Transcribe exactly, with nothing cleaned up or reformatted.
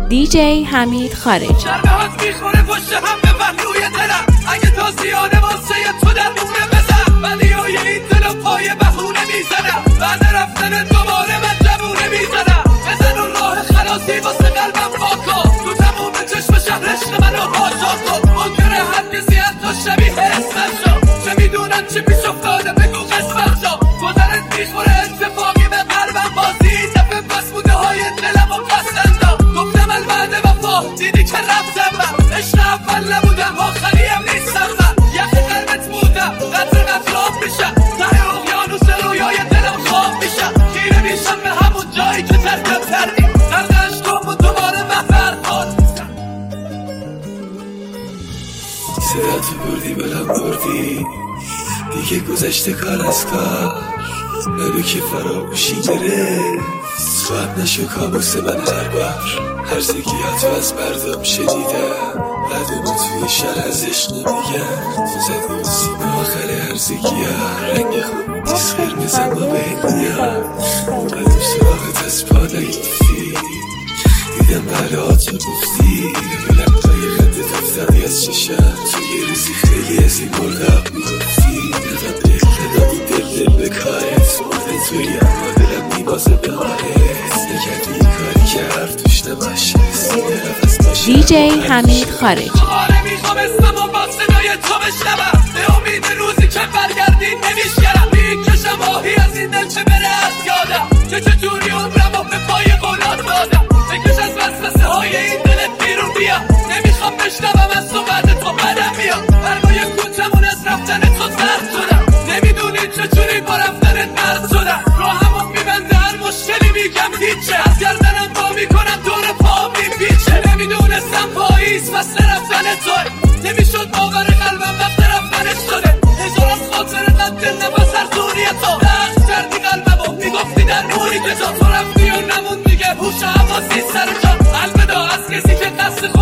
دی جی حمید خارجی. شربهات میخوره پشت هم به پهلوی دلم، اگه تا زیاده واسه تو در مونه بزن، ولی های این دل و پای بهونه میزنم، بعد رفتن دوباره من جمونه میزنم، بزن اون راه خلاصی واسه قلبم پاکا، تو تموم چشم شهر عشق منو آزاد کن، ممکنه هر کسی حتی شبیه اسمت شو، چه میدونن چی پیش افتاده بگو قسمت شو، گذرت میخوره اتفاقی به قلبم بازی، دفعه بس بوده های دلم و پسندا، گفتم البته وفا دیدی که رفتم من، عشق اول نبودم آخری هم نیستم من، یخ قلبت بودم قدر قطراب میشم، ته اقیانوس رویای دلم خواب میشم، خیره میشم به همون جایی که ترکم کردی، قرد عشقم و دوباره محفر خواهد میستم. صدا تو بردی بلم بردی دیگه گذشته کار از کار، نبی که فراموشی گرفت سواب نشو کابوس من هر بار، هرزگیاتو از مردم شدیدم قدمو توی شهر از عشق نمیگم، تو زدی و سیمه آخر هرزگیات، رنگ خوب دیس قرمزم با بهنیم، اومدم سراغت از پا نگیفتی، دیدم بلات رو گفتی، لبقای خندت افتادی از چشم، تو یه روزی خیلی از این مرغب میگفتی، نقم دل ندادی دل دل به کارت، مرده توی اما دلم میبازه به حالت، نکردی این کاری که حرف توش نباشه، سینه نفس باشه. دی جی حمید خارجی. دوباره میخوام اسمم و با صدای تو بشنوم، به امید روزی که برگردی نمیشگرم، میکشم آهی از این دل چه بره از یادم، که چطوری عمرم و به پای قولات دادم، بکش از وسوسه های این دلت بیرون بیا، نمیخوام بشنوم از تو بعد تو بدم میاد، برگای کوچمون از رفتن تو زرد شدم، نمیدونی چجوری با رفتنت مرد شدم، راهمو میبنده هر مشکلی میگم هیچه، از گردنم با میکنم دور پا میپیچه، نمیدونستم پاییز فصل رفتن توی، نمیشد باور قلبم وقت رفتنت شده، هزار از خاطر قد دل نفس ارزونی تو، دست کردی قلبمو میگفتی در موری که جا، تو رفتی و نمون دیگه هوش حواسی سر جا، البدا از کسی که قصد